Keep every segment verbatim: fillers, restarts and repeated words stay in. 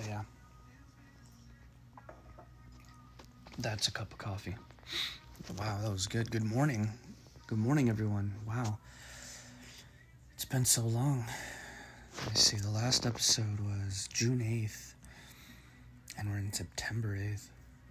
yeah. That's a cup of coffee. Wow, that was good. Good morning. Good morning, everyone. Wow. It's been so long. Let's see, the last episode was June eighth, and we're in September eighth.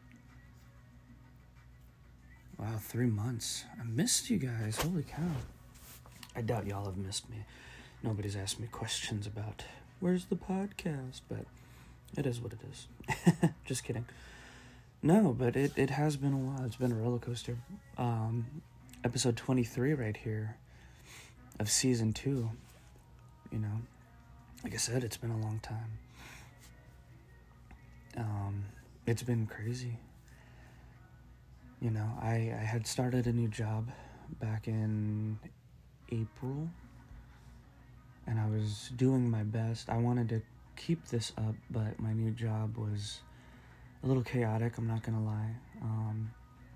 Wow, three months. I missed you guys. Holy cow. I doubt y'all have missed me. Nobody's asked me questions about where's the podcast, but it is what it is. Just kidding. No, but it, it has been a while. It's been a roller coaster. Um, episode twenty-three right here of season two. You know, like I said, it's been a long time. Um, it's been crazy. You know, I, I had started a new job back in April, and I was doing my best. I wanted to keep this up, but my new job was a little chaotic, I'm not gonna lie. Um,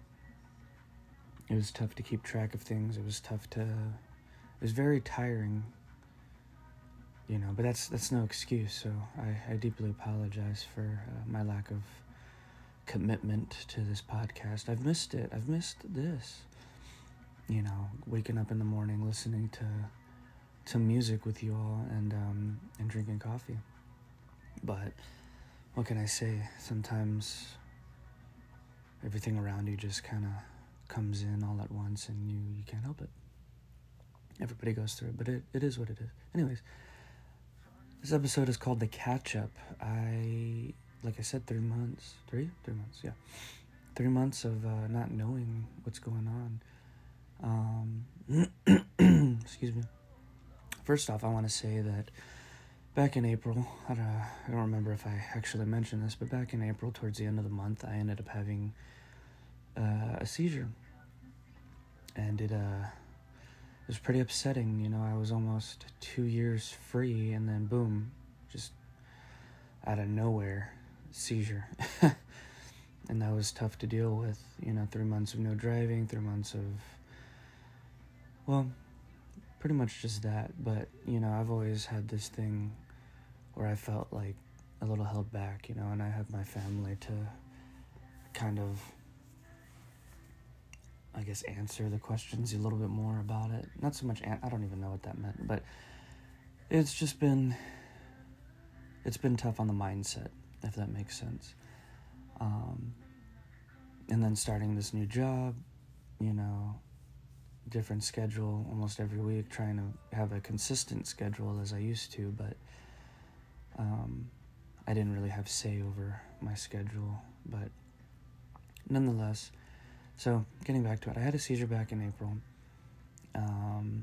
it was tough to keep track of things. It was tough to, it was very tiring, you know, but that's that's no excuse, so I, I deeply apologize for uh, my lack of commitment to this podcast. I've missed it. I've missed this. You know, waking up in the morning, listening to to music with you all, and um, and drinking coffee. But what can I say? Sometimes everything around you just kind of comes in all at once, and you, you can't help it. Everybody goes through it, but it, it is what it is. Anyways, this episode is called The Catch-Up. I, like I said, three months. Three? Three months, yeah. Three months of uh, not knowing what's going on. Um, excuse me. First off, I want to say that back in April, I don't, I don't remember if I actually mentioned this, but back in April, towards the end of the month, I ended up having uh, a seizure. And it, uh, it was pretty upsetting. You know, I was almost two years free, and then boom, just out of nowhere, seizure. And that was tough to deal with. You know, three months of no driving, three months of, well, pretty much just that. But, you know, I've always had this thing where I felt like a little held back, you know, and I have my family to kind of, I guess, answer the questions a little bit more about it. Not so much, an- I don't even know what that meant, but it's just been, it's been tough on the mindset, if that makes sense. Um, and then starting this new job, you know, different schedule almost every week, trying to have a consistent schedule as I used to, but um, I didn't really have say over my schedule, but nonetheless, so getting back to it, I had a seizure back in April, um,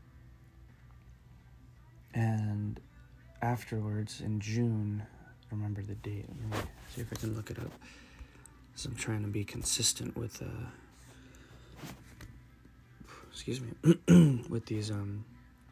and afterwards in June, I remember the date, let me see if I can look it up, so I'm trying to be consistent with, uh, excuse me, with these, um,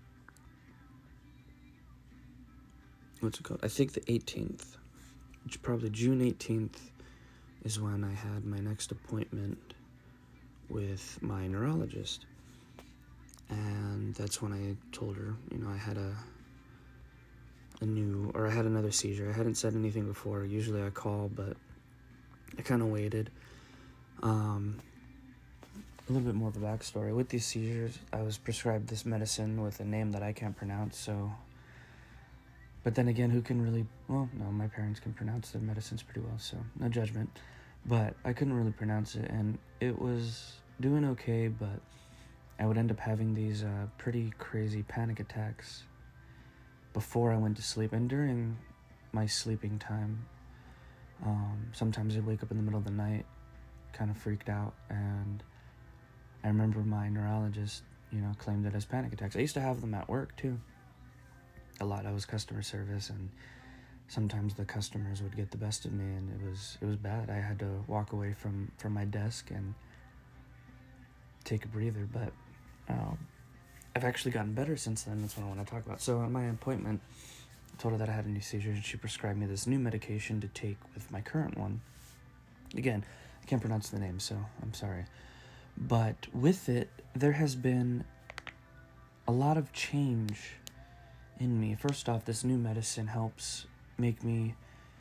what's it called? I think the eighteenth, which probably June eighteenth is when I had my next appointment with my neurologist. And that's when I told her, you know, I had a, a new, or I had another seizure. I hadn't said anything before. Usually I call, but I kind of waited. Um, a little bit more of a backstory. With these seizures, I was prescribed this medicine with a name that I can't pronounce, so... But then again, who can really... Well, no, my parents can pronounce their medicines pretty well, so no judgment. But I couldn't really pronounce it, and it was doing okay, but I would end up having these uh, pretty crazy panic attacks before I went to sleep. And during my sleeping time, um, sometimes I'd wake up in the middle of the night, kind of freaked out, and I remember my neurologist, you know, claimed it as panic attacks. I used to have them at work, too. A lot. I was customer service, and sometimes the customers would get the best of me, and it was it was bad. I had to walk away from, from my desk and take a breather, but um, I've actually gotten better since then. That's what I want to talk about. So at my appointment, I told her that I had a new seizure, and she prescribed me this new medication to take with my current one. Again, I can't pronounce the name, so I'm sorry. But with it, there has been a lot of change in me. First off, this new medicine helps make me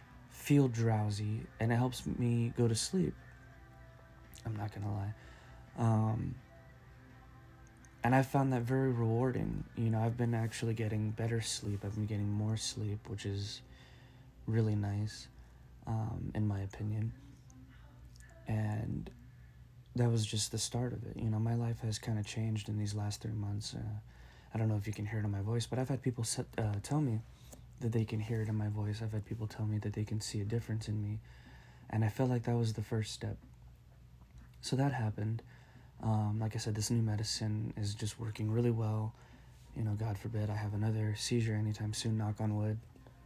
feel drowsy, and it helps me go to sleep. I'm not gonna lie. Um, and I found that very rewarding. You know, I've been actually getting better sleep. I've been getting more sleep, which is really nice, um, in my opinion. And that was just the start of it. You know, my life has kind of changed in these last three months. Uh, I don't know if you can hear it in my voice, but I've had people set, uh, tell me that they can hear it in my voice. I've had people tell me that they can see a difference in me. And I felt like that was the first step. So that happened. Um, like I said, this new medicine is just working really well. You know, God forbid I have another seizure anytime soon, knock on wood.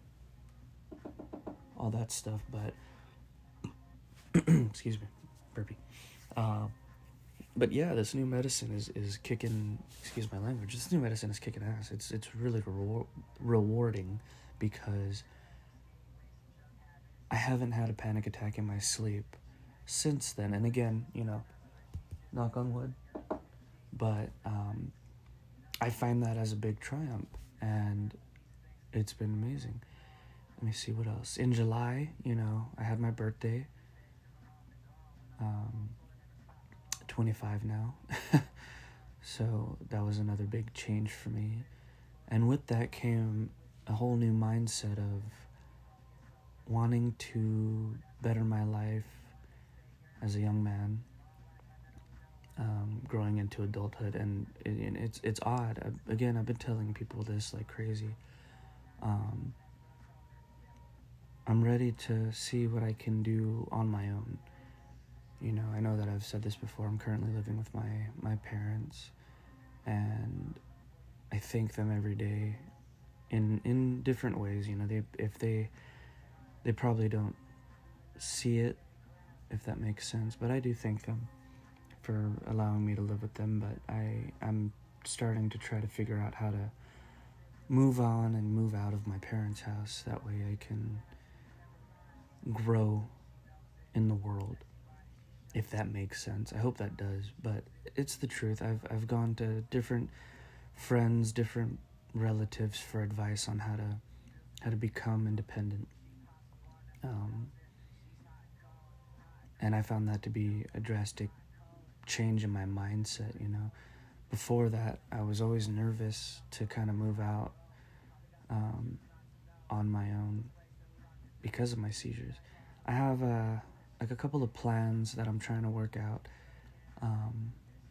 All that stuff, but... excuse me, burpee. Uh, but yeah, this new medicine is, is kicking... Excuse my language. This new medicine is kicking ass. It's, it's really re- rewarding because I haven't had a panic attack in my sleep since then. And again, you know, knock on wood. But um, I find that as a big triumph, and it's been amazing. Let me see what else. In July, you know, I had my birthday. Um, twenty-five now. So that was another big change for me. And with that came a whole new mindset of wanting to better my life as a young man. Um, growing into adulthood, and it, and it's it's odd. I, again, I've been telling people this like crazy. Um, I'm ready to see what I can do on my own. You know, I know that I've said this before. I'm currently living with my my parents, and I thank them every day, in in different ways. You know, they if they they probably don't see it, if that makes sense, but I do thank them for allowing me to live with them. But I, I'm starting to try to figure out how to move on and move out of my parents' house. That way I can grow in the world, if that makes sense. I hope that does, but it's the truth. I've I've gone to different friends, different relatives for advice on how to how to become independent. Um, and I found that to be a drastic change in my mindset, you know. Before that, I was always nervous to kind of move out um, on my own because of my seizures. I have uh, like a couple of plans that I'm trying to work out. Um,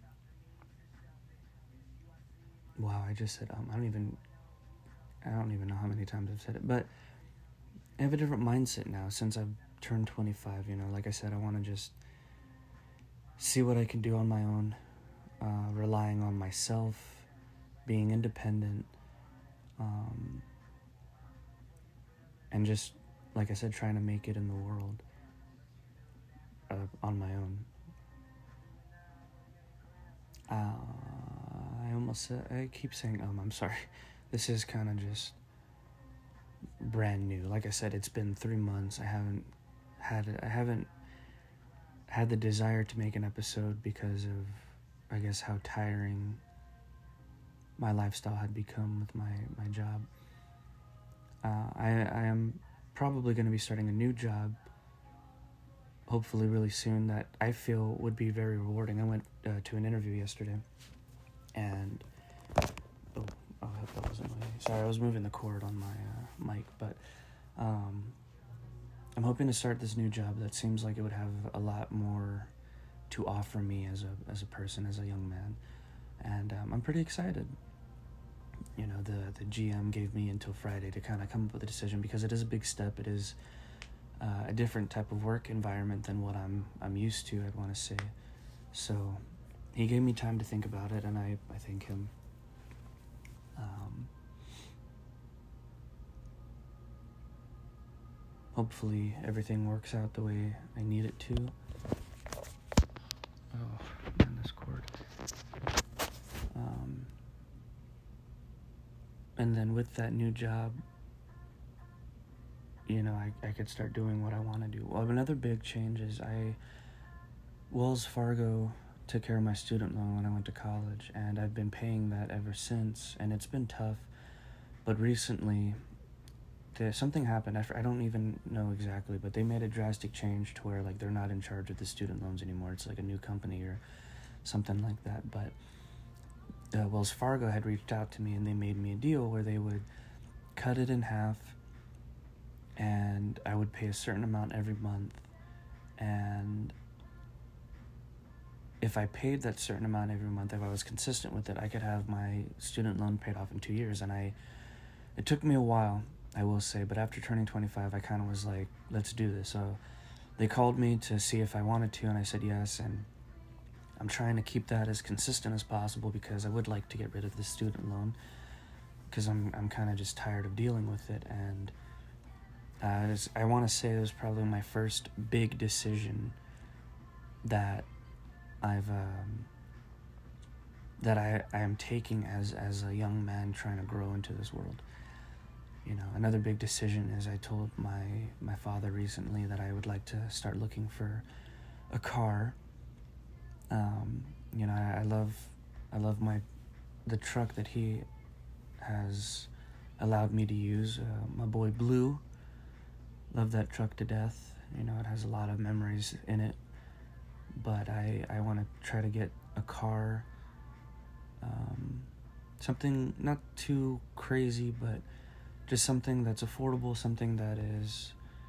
wow, I just said um. I don't even. I don't even know how many times I've said it, but I have a different mindset now since I've turned twenty-five. You know, like I said, I want to just see what I can do on my own, uh, relying on myself, being independent, um, and just, like I said, trying to make it in the world uh, on my own. Uh, I almost said, I keep saying um, I'm sorry. This is kind of just brand new. Like I said, it's been three months. I haven't had it. I haven't had the desire to make an episode because of, I guess, how tiring my lifestyle had become with my, my job. Uh, I, I am probably going to be starting a new job, hopefully really soon, that I feel would be very rewarding. I went uh, to an interview yesterday, and, oh, I hope that wasn't my, sorry, I was moving the cord on my uh, mic, but um, I'm hoping to start this new job that seems like it would have a lot more to offer me as a as a person, as a young man, and um, I'm pretty excited. You know, the, the G M gave me until Friday to kind of come up with a decision, because it is a big step. It is uh, a different type of work environment than what I'm I'm used to, I'd want to say. So he gave me time to think about it, and I, I thank him. Um, hopefully everything works out the way I need it to. Oh, man, this cord. Um, and then with that new job, you know, I, I could start doing what I want to do. Well, another big change is I, Wells Fargo took care of my student loan when I went to college, and I've been paying that ever since, and it's been tough. But recently, the, something happened. I, f- I don't even know exactly, but they made a drastic change to where like they're not in charge of the student loans anymore. It's like a new company or something like that. But uh, Wells Fargo had reached out to me and they made me a deal where they would cut it in half, and I would pay a certain amount every month. And if I paid that certain amount every month, if I was consistent with it, I could have my student loan paid off in two years. And I, it took me a while, I will say, but after turning twenty-five, I kind of was like, let's do this. So they called me to see if I wanted to, and I said yes. And I'm trying to keep that as consistent as possible because I would like to get rid of the student loan because I'm I'm kind of just tired of dealing with it. And uh, was, I want to say it was probably my first big decision that I've um, that I, I am taking as as a young man trying to grow into this world. You know, another big decision is I told my my father recently that I would like to start looking for a car. Um, you know, I, I love I love my the truck that he has allowed me to use. Uh, my boy Blue, love that truck to death. You know, it has a lot of memories in it. But I I want to try to get a car. Um, something not too crazy, but just something that's affordable, something that is,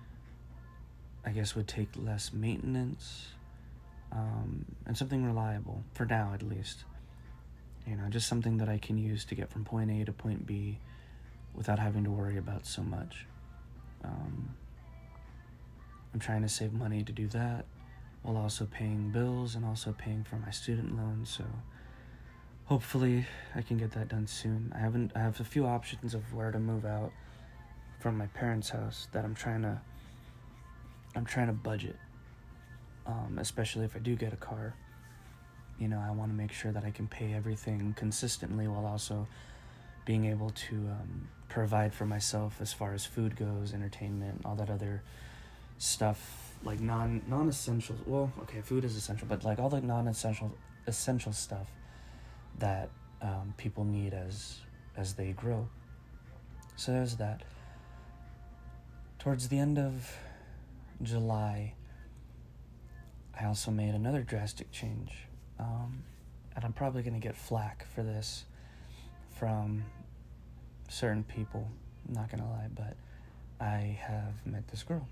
I guess, would take less maintenance, um, and something reliable, for now at least. You know, just something that I can use to get from point A to point B without having to worry about so much. Um, I'm trying to save money to do that while also paying bills and also paying for my student loans, so hopefully I can get that done soon. I haven't I have a few options of where to move out from my parents' house that I'm trying to I'm trying to budget. Um, especially if I do get a car. You know, I want to make sure that I can pay everything consistently while also being able to um, provide for myself as far as food goes, entertainment, all that other stuff, like non non-essential. Well, okay, food is essential, but like all the non-essential essential stuff that um, people need as as they grow. So there's that. Towards the end of July, I also made another drastic change, um, and I'm probably going to get flack for this from certain people, I'm not going to lie, but I have met this girl,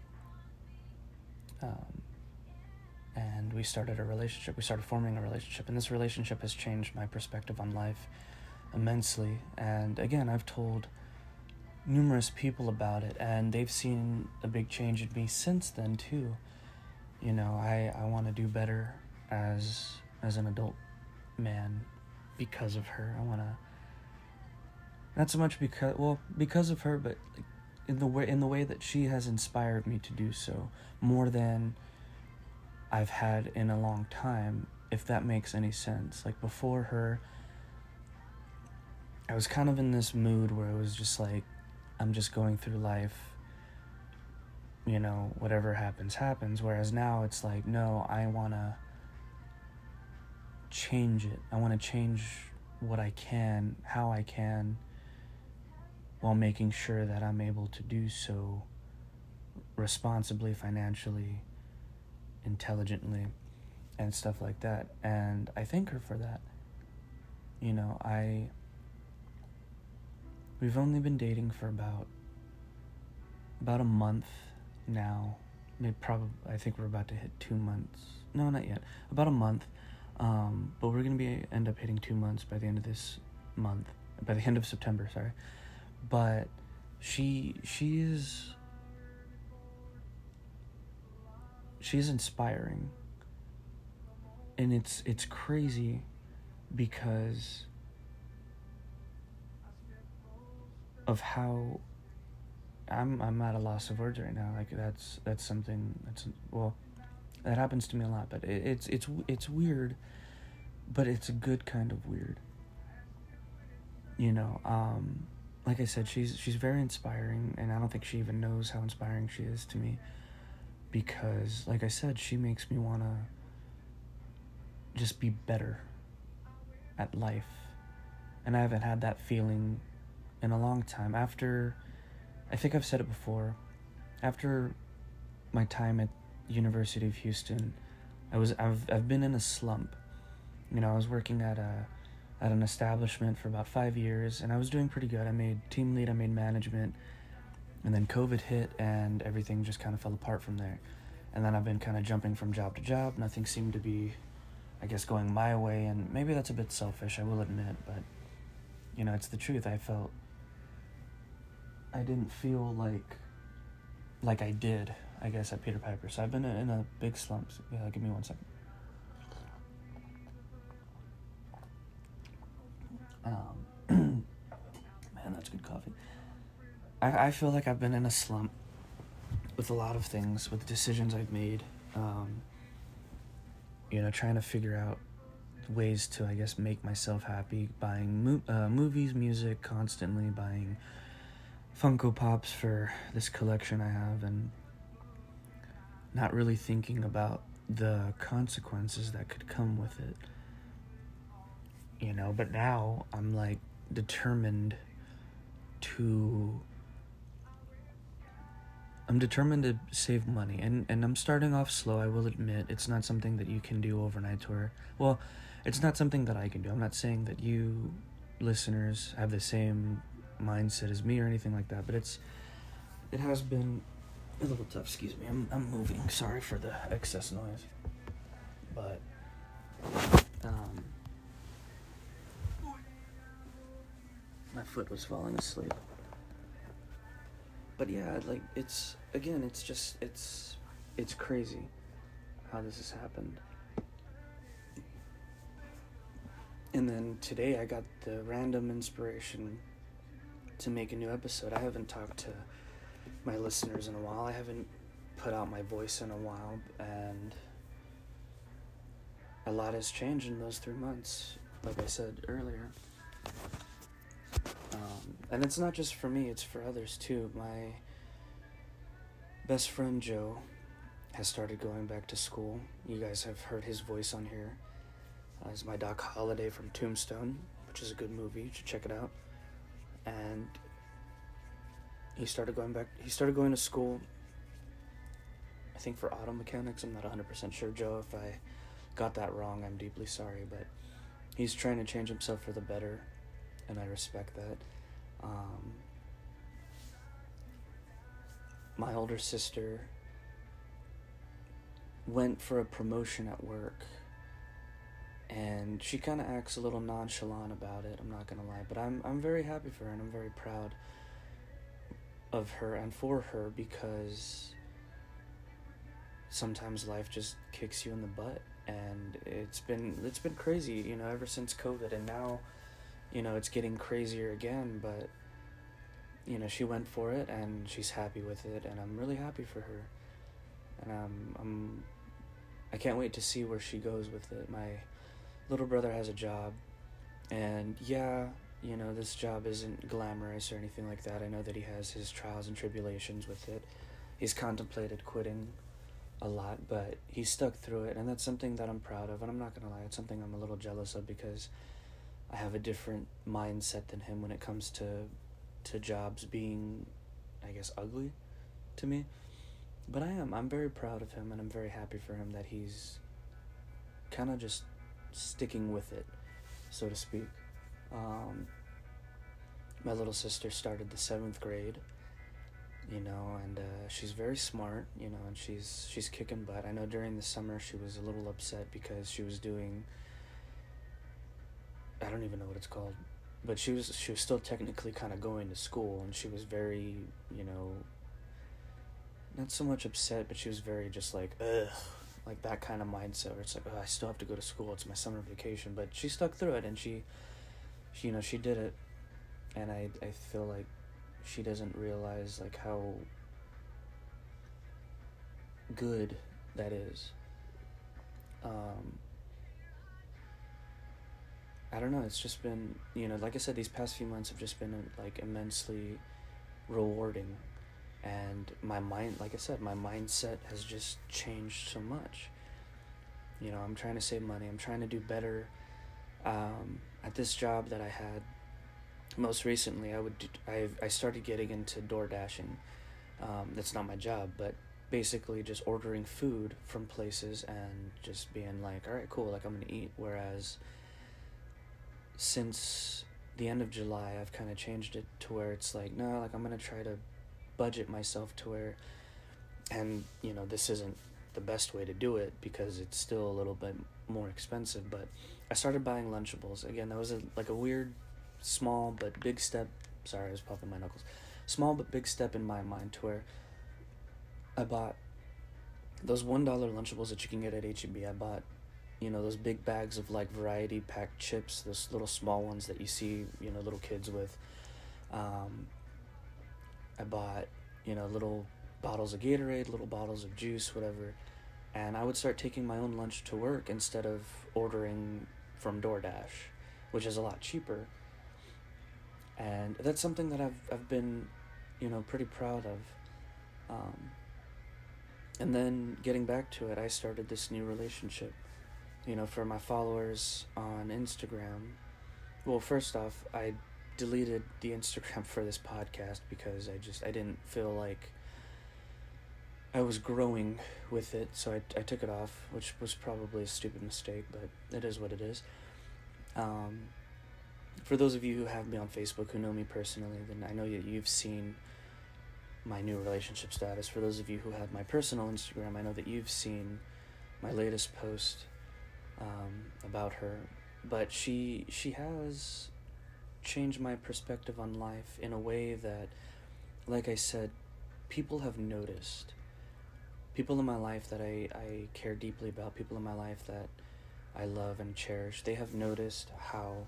um, and we started a relationship, we started forming a relationship, and this relationship has changed my perspective on life immensely. And again, I've told numerous people about it, and they've seen a big change in me since then too. You know, I, I want to do better as as an adult man because of her. I want to, not so much because, well, because of her, but like in the way in the way that she has inspired me to do so, more than I've had in a long time, if that makes any sense. Like before her, I was kind of in this mood where it was just like, I'm just going through life, you know, whatever happens, happens. Whereas now it's like, no, I want to change it. I want to change what I can, how I can, while making sure that I'm able to do so responsibly, financially, intelligently, and stuff like that. And I thank her for that. You know, I, we've only been dating for about, about a month now. Maybe probably, I think we're about to hit two months. No, not yet. About a month. Um, but we're going to be, end up hitting two months by the end of this month. By the end of September, sorry. But she, she is, she's inspiring. And it's, it's crazy because of how I'm I'm at a loss of words right now. Like that's that's something that's, well, that happens to me a lot, but it, it's it's it's weird, but it's a good kind of weird. You know, um, like I said, she's she's very inspiring, and I don't think she even knows how inspiring she is to me, because, like I said, she makes me want to just be better at life, and I haven't had that feeling in a long time. After I think I've said it before. After my time at University of Houston, I was I've I've been in a slump. You know, I was working at a at an establishment for about five years, and I was doing pretty good. I made team lead, I made management, and then COVID hit, and everything just kind of fell apart from there. And then I've been kind of jumping from job to job. Nothing seemed to be, I guess, going my way, and maybe that's a bit selfish, I will admit, but, you know, it's the truth. I felt, I didn't feel like, like I did, I guess, at Peter Piper. So I've been in a big slump. So, yeah, give me one second. Um, man, that's good coffee. I, I feel like I've been in a slump with a lot of things, with decisions I've made, um, you know, trying to figure out ways to, I guess, make myself happy, buying mo- uh, movies, music, constantly buying Funko Pops for this collection I have, and not really thinking about the consequences that could come with it. You know, but now I'm like determined to I'm determined to save money, and, and I'm starting off slow, I will admit. It's not something that you can do overnight, or, well, it's not something that I can do. I'm not saying that you listeners have the same mindset as me or anything like that, but it's it has been a little tough. Excuse me, I'm I'm moving. Sorry for the excess noise, but um. my foot was falling asleep. But yeah, like, it's, again, it's just, it's, it's crazy how this has happened. And then today I got the random inspiration to make a new episode. I haven't talked to my listeners in a while. I haven't put out my voice in a while, and a lot has changed in those three months, like I said earlier. Um, and it's not just for me, it's for others too. My best friend Joe has started going back to school. You guys have heard his voice on here. Uh, it's my Doc Holliday from Tombstone, which is a good movie. You should check it out. And he started going back, he started going to school, I think for auto mechanics. I'm not one hundred percent sure, Joe. If I got that wrong, I'm deeply sorry. But he's trying to change himself for the better, and I respect that. Um, my older sister went for a promotion at work, and she kind of acts a little nonchalant about it, I'm not gonna lie, but I'm I'm very happy for her, and I'm very proud of her and for her, because sometimes life just kicks you in the butt, and it's been it's been crazy, you know, ever since COVID, and now, you know, it's getting crazier again, but, you know, she went for it, and she's happy with it, and I'm really happy for her, and I'm, I'm, I can't wait to see where she goes with it. My little brother has a job, and yeah, you know, this job isn't glamorous or anything like that. I know that he has his trials and tribulations with it. He's contemplated quitting a lot, but he stuck through it, and that's something that I'm proud of, and I'm not gonna lie, it's something I'm a little jealous of, because I have a different mindset than him when it comes to to jobs being, I guess, ugly to me. But I am. I'm very proud of him, and I'm very happy for him that he's kind of just sticking with it, so to speak. Um, my little sister started the seventh grade, you know, and uh, she's very smart, you know, and she's she's kicking butt. I know during the summer she was a little upset because she was doing, I don't even know what it's called, but she was she was still technically kind of going to school, and she was very, you know, not so much upset, but she was very just like, ugh, like that kind of mindset where it's like, oh, I still have to go to school, it's my summer vacation, but she stuck through it, and she, she you know, she did it, and I, I feel like she doesn't realize, like, how good that is. Um... I don't know, it's just been, you know, like I said, these past few months have just been, like, immensely rewarding, and my mind, like I said, my mindset has just changed so much. You know, I'm trying to save money, I'm trying to do better. Um, at this job that I had, most recently, I would do, I I started getting into door dashing. Um, that's not my job, but basically just ordering food from places and just being like, all right, cool, like I'm gonna eat. Whereas since the end of July, I've kind of changed it to where it's like, no, like I'm gonna try to budget myself to where, and you know, this isn't the best way to do it because it's still a little bit more expensive, but I started buying Lunchables. Again, that was a, like a weird, small but big step. Sorry, I was popping my knuckles. Small but big step in my mind to where I bought those one dollar Lunchables that you can get at H E B. I bought, you know, those big bags of like variety packed chips, those little small ones that you see, you know, little kids with. Um, I bought, you know, little bottles of Gatorade, little bottles of juice, whatever. And I would start taking my own lunch to work instead of ordering from DoorDash, which is a lot cheaper. And that's something that I've I've been, you know, pretty proud of. Um, and then getting back to it, I started this new relationship. You know, for my followers on Instagram. Well, first off, I deleted the Instagram for this podcast because I just I didn't feel like I was growing with it, so I, I took it off, which was probably a stupid mistake, but it is what it is. Um, for those of you who have me on Facebook, who know me personally, then I know that you've seen my new relationship status. For those of you who have my personal Instagram, I know that you've seen my latest post um, about her. But she she has changed my perspective on life in a way that, like I said, people have noticed. People in my life that I, I care deeply about, people in my life that I love and cherish, they have noticed how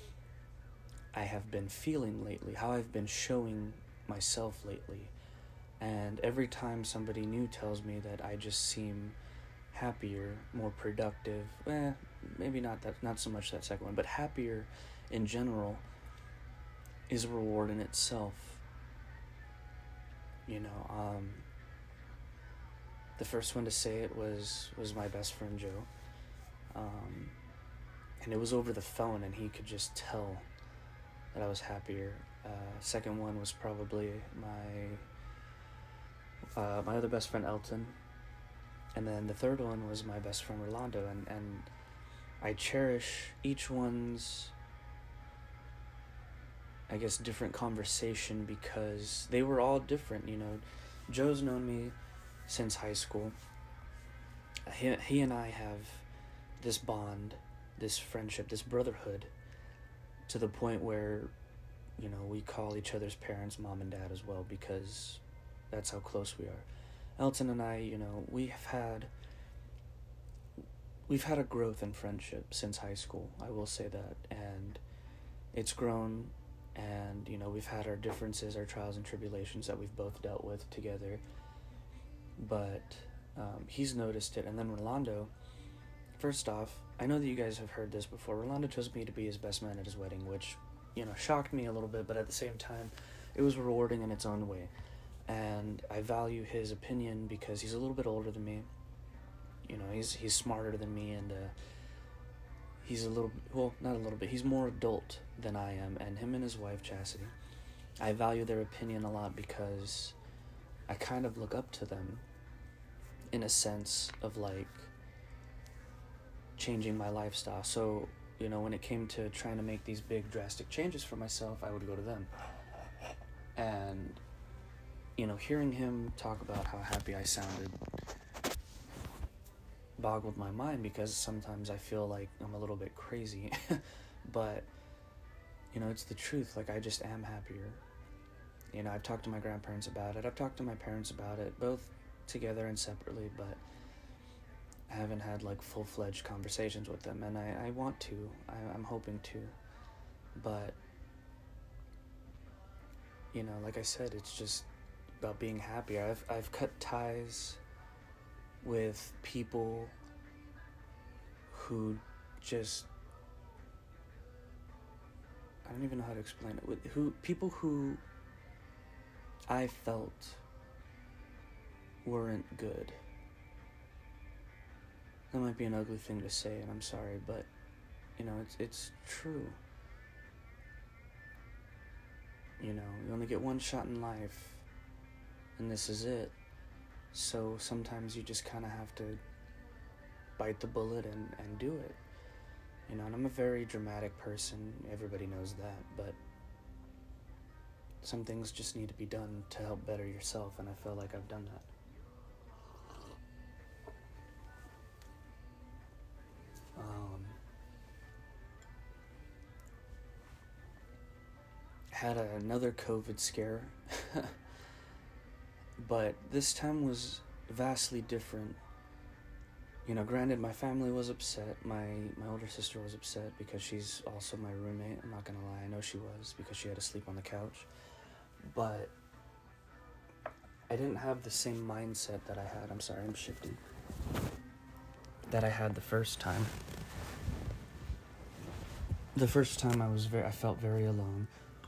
I have been feeling lately, how I've been showing myself lately. And every time somebody new tells me that I just seem happier, more productive, eh, maybe not that, not so much that second one, but happier in general is a reward in itself. You know, um, the first one to say it was, was my best friend Joe. Um, and it was over the phone, and he could just tell that I was happier. Uh, second one was probably my uh, my other best friend Elton. And then the third one was my best friend Rolando, and, and I cherish each one's, I guess, different conversation because they were all different, you know. Joe's known me since high school. He, he and I have this bond, this friendship, this brotherhood, to the point where, you know, we call each other's parents mom and dad as well because that's how close we are. Elton and I, you know, we have had, we've had a growth in friendship since high school, I will say that, and it's grown, and, you know, we've had our differences, our trials and tribulations that we've both dealt with together, but um, he's noticed it. And then Rolando, first off, I know that you guys have heard this before, Rolando chose me to be his best man at his wedding, which, you know, shocked me a little bit, but at the same time, it was rewarding in its own way. And I value his opinion because he's a little bit older than me. You know, he's he's smarter than me, and uh, he's a little, well, not a little bit, he's more adult than I am, and him and his wife, Chastity, I value their opinion a lot because I kind of look up to them in a sense of, like, changing my lifestyle. So, you know, when it came to trying to make these big drastic changes for myself, I would go to them. And you know, hearing him talk about how happy I sounded boggled my mind because sometimes I feel like I'm a little bit crazy. But, you know, it's the truth. Like, I just am happier. You know, I've talked to my grandparents about it. I've talked to my parents about it, both together and separately, but I haven't had, like, full-fledged conversations with them, and I, I want to. I, I'm hoping to. But, you know, like I said, it's just about being happier. I've I've cut ties with people who just, I don't even know how to explain it. With who people who I felt weren't good. That might be an ugly thing to say, and I'm sorry, but you know, it's it's true. You know, you only get one shot in life, and this is it. So sometimes you just kind of have to bite the bullet and, and do it. You know, and I'm a very dramatic person, everybody knows that, but some things just need to be done to help better yourself, and I feel like I've done that. Um, had a, another COVID scare, but this time was vastly different. You know, granted, my family was upset. My, my older sister was upset because she's also my roommate. I'm not gonna lie, I know she was, because she had to sleep on the couch. But I didn't have the same mindset that I had. I'm sorry, I'm shifting. That I had the first time. The first time I was very, I felt very alone.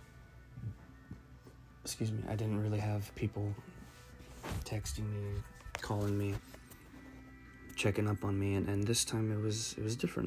Excuse me, I didn't really have people texting me, calling me, checking up on me, and, and this time it was it was different.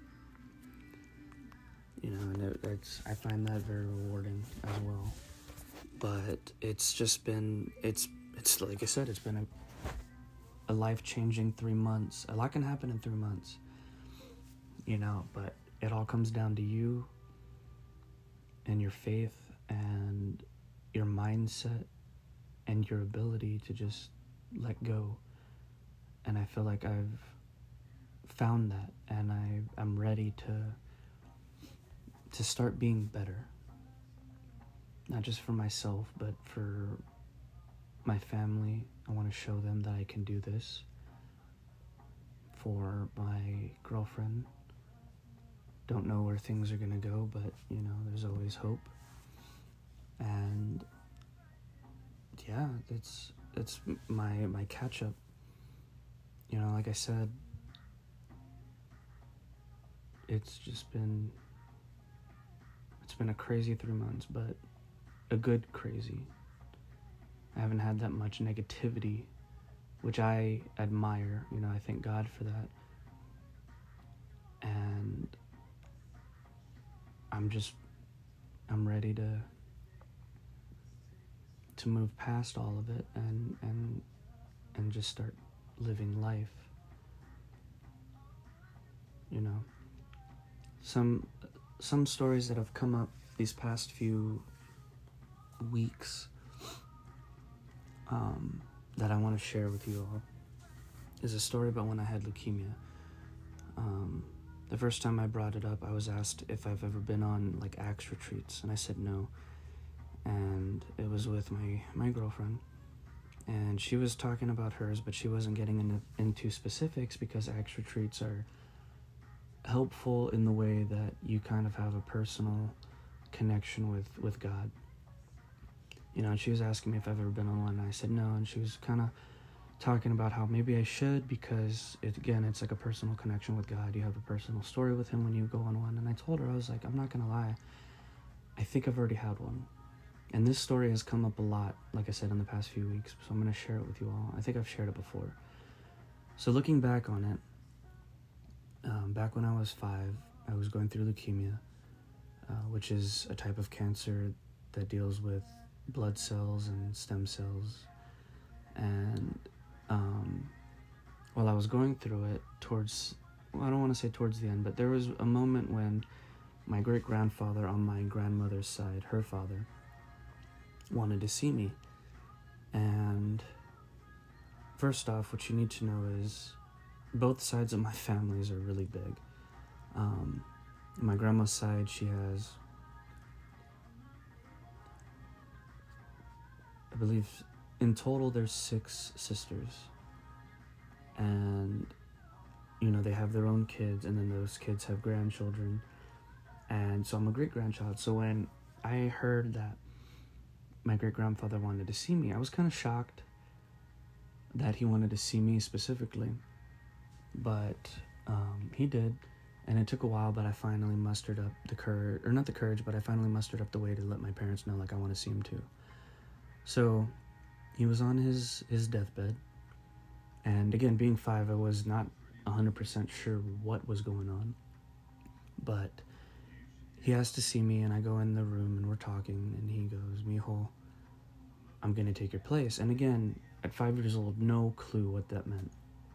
You know, and it, it's I find that very rewarding as well. But it's just been it's it's like I said, it's been a a life-changing three months. A lot can happen in three months. You know, but it all comes down to you and your faith and your mindset and your ability to just let go. And I feel like I've found that, and I, I'm ready to to start being better. Not just for myself, but for my family. I want to show them that I can do this. For my girlfriend. Don't know where things are going to go, but, you know, there's always hope. And, yeah, it's, it's my, my catch-up. You know, like I said, it's just been, it's been a crazy three months, but a good crazy. I haven't had that much negativity, which I admire. You know, I thank God for that. And I'm just, I'm ready to, to move past all of it and, and, and just start living life. You know, some, some stories that have come up these past few weeks, um, that I want to share with you all is a story about when I had leukemia. Um, the first time I brought it up, I was asked if I've ever been on like Axe retreats, and I said no. And it was with my, my girlfriend, and she was talking about hers, but she wasn't getting into, into specifics because Axe retreats are helpful in the way that you kind of have a personal connection with, with God. You know, and she was asking me if I've ever been on one, and I said no, and she was kind of talking about how maybe I should because, it, again, it's like a personal connection with God. You have a personal story with him when you go on one, and I told her, I was like, I'm not going to lie, I think I've already had one. And this story has come up a lot, like I said, in the past few weeks, so I'm going to share it with you all. I think I've shared it before. So looking back on it, um, back when I was five, I was going through leukemia, uh, which is a type of cancer that deals with blood cells and stem cells. And um, while I was going through it, towards, well, I don't want to say towards the end, but there was a moment when my great-grandfather on my grandmother's side, her father, wanted to see me. And first off, what you need to know is both sides of my families are really big. Um, my grandma's side, she has, I believe, in total there's six sisters. And, you know, they have their own kids, and then those kids have grandchildren. And so I'm a great-grandchild. So when I heard that my great-grandfather wanted to see me, I was kind of shocked that he wanted to see me specifically. But um, he did, and it took a while, but I finally mustered up the courage, or not the courage, but I finally mustered up the way to let my parents know, like, I want to see him too. So he was on his, his deathbed, and again, being five, I was not one hundred percent sure what was going on, but he has to see me, and I go in the room, and we're talking, and he goes, Mijo, I'm going to take your place. And again, at five years old, no clue what that meant.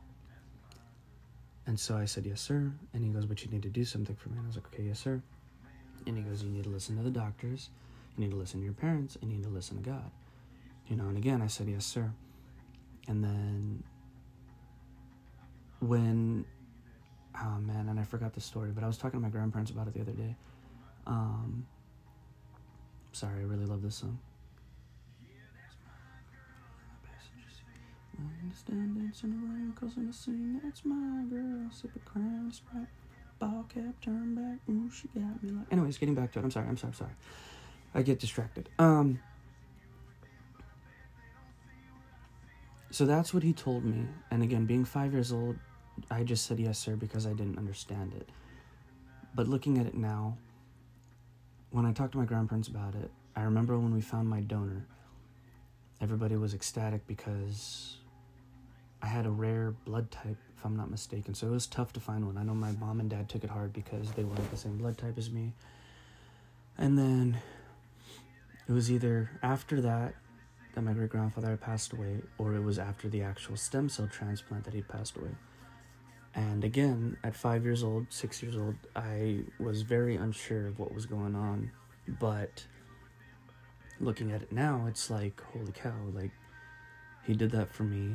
And so I said, yes, sir. And he goes, but you need to do something for me. And I was like, okay, yes, sir. And he goes, you need to listen to the doctors. You need to listen to your parents. And you need to listen to God. You know, and again, I said, yes, sir. And then when, oh, man, and I forgot the story, but I was talking to my grandparents about it the other day. Um, sorry, I really love this song. I understand dancing around, cause in the scene, that's my girl. Sip a crown, Sprite, ball cap, turn back, ooh, she got me like... Anyways, getting back to it, I'm sorry, I'm sorry, sorry. I get distracted. Um, so that's what he told me, and again, being five years old, I just said yes, sir, because I didn't understand it. But looking at it now, when I talked to my grandparents about it, I remember when we found my donor, everybody was ecstatic because I had a rare blood type, if I'm not mistaken. So it was tough to find one. I know my mom and dad took it hard because they weren't the same blood type as me. And then it was either after that that my great-grandfather had passed away, or it was after the actual stem cell transplant that he'd passed away. And again, at five years old, six years old, I was very unsure of what was going on. But looking at it now, it's like, holy cow, like, he did that for me.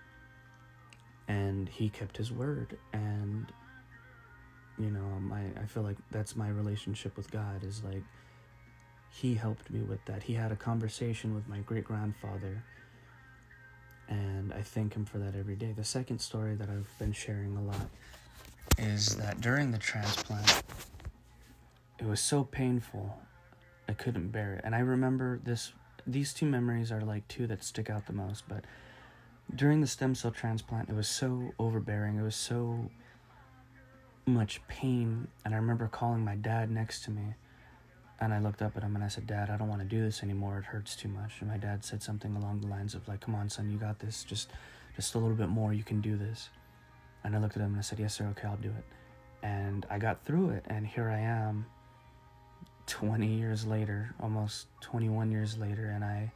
And he kept his word, and, you know, my I feel like that's my relationship with God, is like, he helped me with that. He had a conversation with my great-grandfather, and I thank him for that every day. The second story that I've been sharing a lot is that during the transplant, it was so painful, I couldn't bear it. And I remember this, these two memories are like two that stick out the most, but during the stem cell transplant, it was so overbearing. It was so much pain. And I remember calling my dad next to me. And I looked up at him and I said, Dad, I don't want to do this anymore. It hurts too much. And my dad said something along the lines of like, come on, son, you got this. Just, just a little bit more. You can do this. And I looked at him and I said, yes, sir. Okay, I'll do it. And I got through it. And here I am twenty years later, almost twenty-one years later. And I...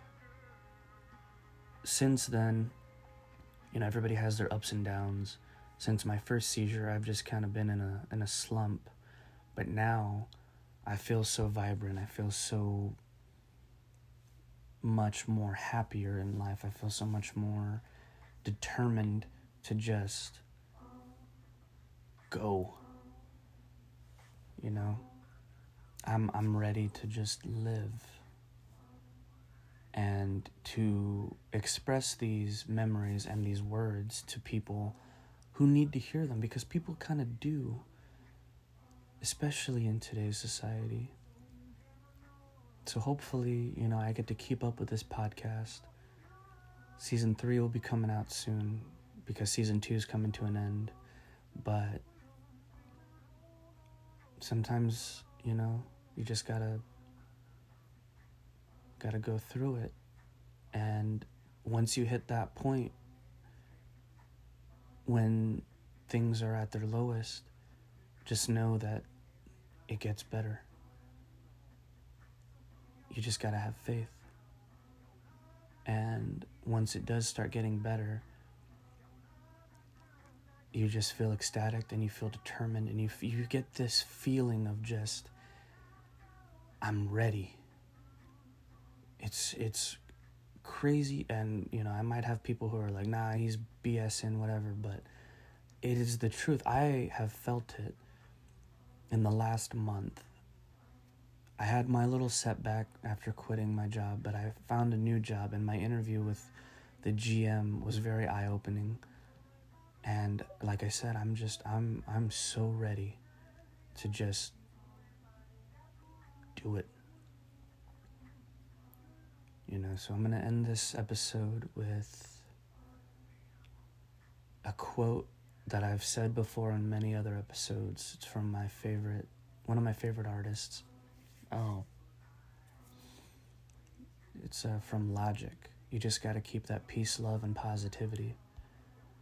Since then, you know, everybody has their ups and downs. Since my first seizure, I've just kind of been in a in a slump. But now, I feel so vibrant. I feel so much more happier in life. I feel so much more determined to just go. You know, I'm I'm ready to just live. And to express these memories and these words to people who need to hear them, because people kind of do, especially in today's society. So hopefully, you know, I get to keep up with this podcast. Season three will be coming out soon, because season two is coming to an end. But sometimes, you know, you just gotta Got to go through it. And once you hit that point, when things are at their lowest, just know that it gets better. You just got to have faith. And once it does start getting better, you just feel ecstatic and you feel determined, and you you get this feeling of just, I'm ready. It's it's crazy, and, you know, I might have people who are like, nah, he's BSing, whatever, but it is the truth. I have felt it in the last month. I had my little setback after quitting my job, but I found a new job, and my interview with the G M was very eye-opening. And like I said, I'm just, I'm, I'm so ready to just do it. You know, so I'm going to end this episode with a quote that I've said before in many other episodes. It's from my favorite, one of my favorite artists. Oh. It's uh, from Logic. You just got to keep that peace, love, and positivity.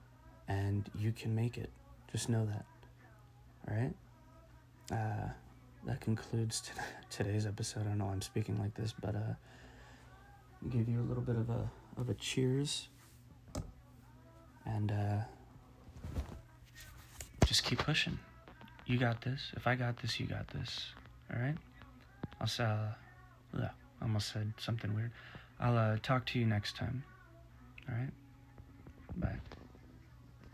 And you can make it. Just know that. All right? Uh, that concludes t- today's episode. I know I'm speaking like this, but uh, give you a little bit of a of a cheers, and uh, just keep pushing. You got this. If I got this, you got this. All right. I'll say. Uh, I almost said something weird. I'll uh, talk to you next time. All right. Bye.